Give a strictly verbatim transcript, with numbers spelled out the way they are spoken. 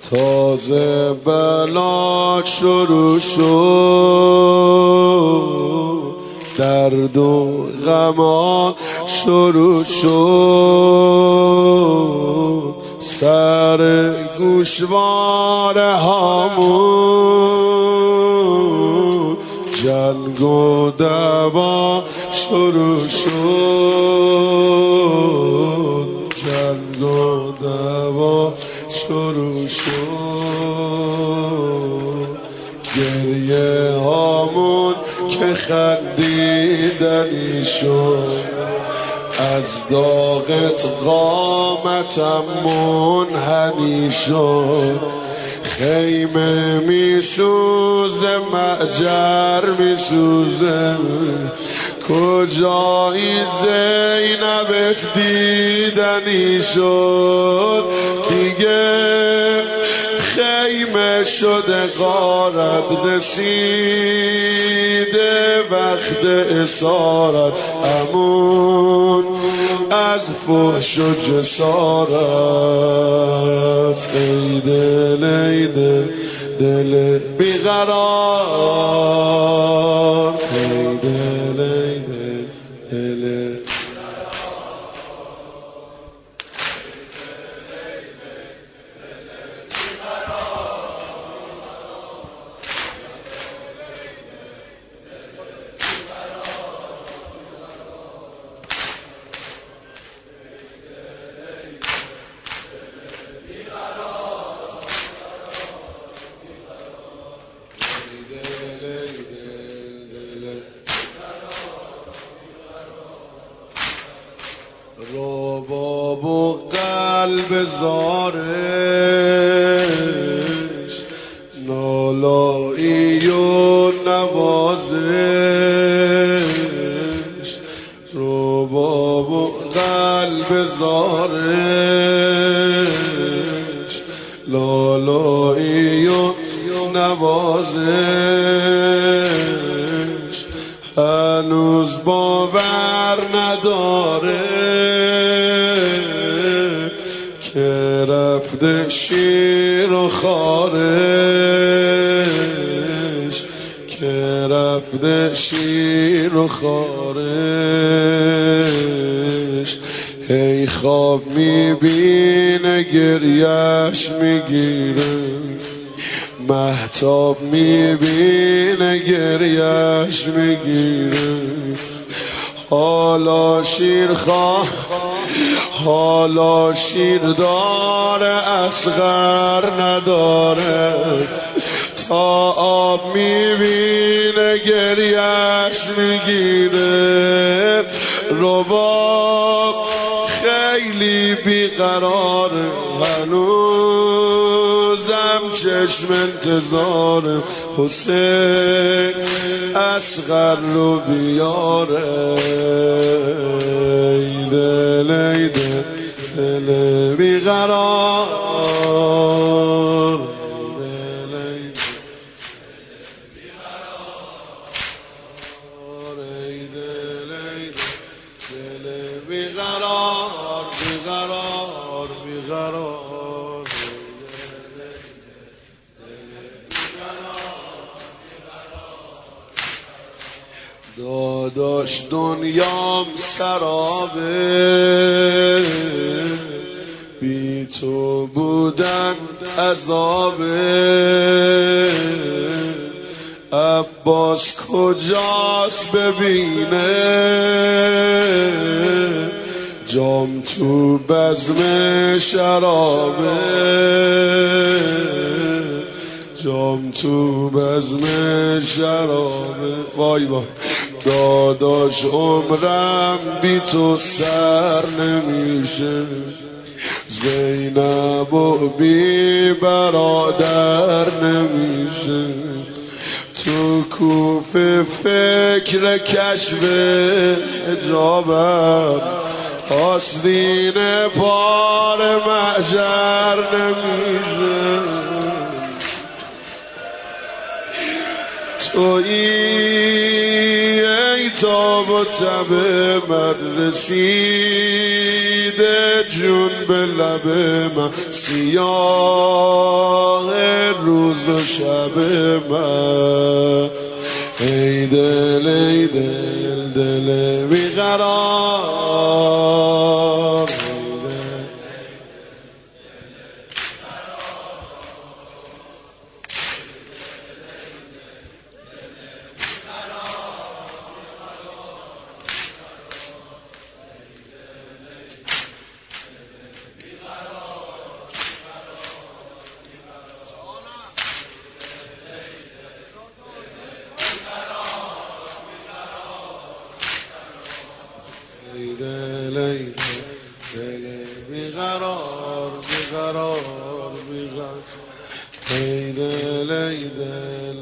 تازه بلا شروع شد، درد و غمان شروع شد، سر گوشواره هامون جنگ و دعوا شروع شد، جنگ و دعوا شروع شد. گریه هامون که خندیدنی شد، از داغت قامتم منحنی شد. خیمه میسوزه معجر میسوزه، کجایی زینبت دیدنی شد. دیگه خیمه شده غارت، رسیده وقت اسارت، امون از فحش و جسارت. ای دل ای دل دل بیقرار، ای دل ای دل دل رباب و قلب زارش، نالایی و نوازش. رباب و قلب زارش، لالایی و نوازش. هنوز باور نداره که رفته شیر و خارش، که رفته شیر و خارش. هی خواب میبینه گریش میگیره، مهتاب میبینه گریش میگیره. حالا شیر خواه حالا شیر داره اصغر نداره، تا آب میبینه گریش میگیره. رباب خیلی بیقرار، هنوزم چشم انتظار حسین اصغر رو بیاره. ای دل ای دل دل بیقرار، ای دل ای دل بیقرار، بیقرار بیقرار. داداش دنیام سرابه، بی تو بودن عذابه. عباس کجاست ببینه، جام تو بزم شرابه، جام تو بزم شرابه. وای وای داداش عمرم بی تو سر نمیشه، زینب و بی برادر نمیشه. تو کوفه فکر کشف حجابم، آستین پار معجر نمیشه. تویی ای تاب و تب من، رسیده جون به لب من. سیاه شب من ای دل ای دل دل بیقرار ای دل ای دل بیقرار بیقرار بیقرار ای دل ای دل